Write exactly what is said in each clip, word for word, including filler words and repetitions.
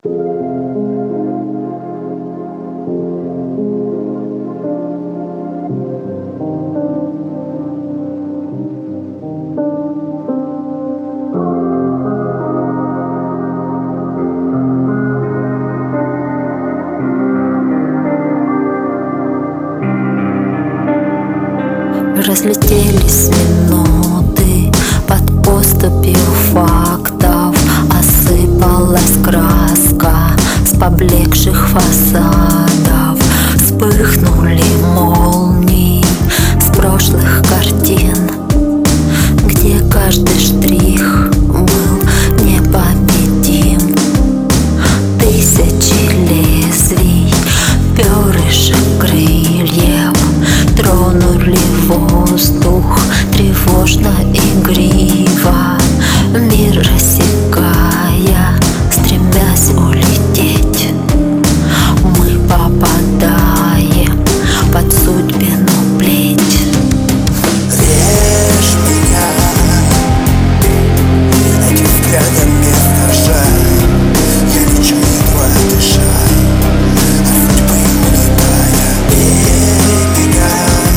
Разлетелись минуты под поступью фактов, осыпалась краска с поблекших фасадов. Вспыхнули молнии с прошлых картин, где каждый штрих был непобедим. Тысячи лезвий, перышек крыльев тронули воздух тревожно, игриво, мир рассекая, стремясь улететь. Мы попадаем под судьбину плеть. Режь меня этим взглядом без ножа. Я лечу, едва дыша, от судьбы улетая. Бей меня,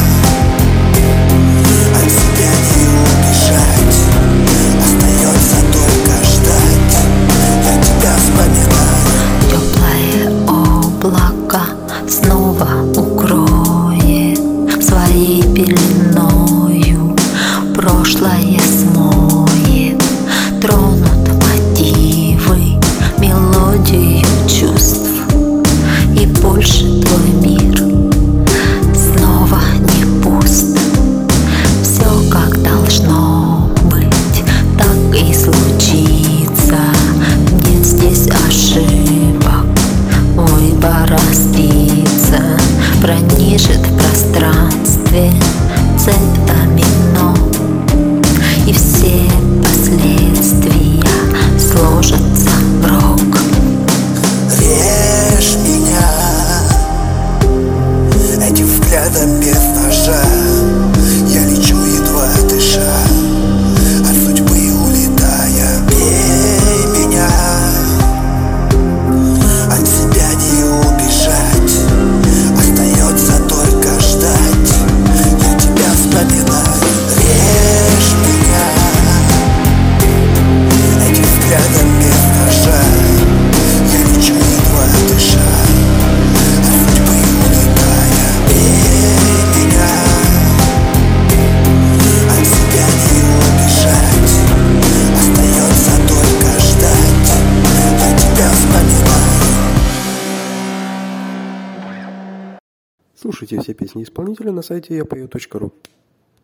от себя не убежать. Остается только ждать. Я тебя вспоминаю. Теплое облако снова укроет своей пеленою, прошлое смоет, тронут мотивы, мелодию чувств. И больше твой мир снова не пуст. Все как должно быть, так и случится. Нет здесь ошибок, выбор распится, пронижит в пространстве цепь домино, и все последствия сложатся в рок. Режь меня этим взглядом без ножа. Я лечу, едва дыша, от судьбы улетая. Бей меня, от себя не убежать. Остается только ждать. Я тебя вспоминаю. Режь меня этим взглядом без ножа. Я лечу, едва дыша, от судьбы улетая. Бей меня, от себя не убежать. Остается только ждать. Я тебя вспоминаю. Слушайте все песни исполнителя на сайте я пою точка ру.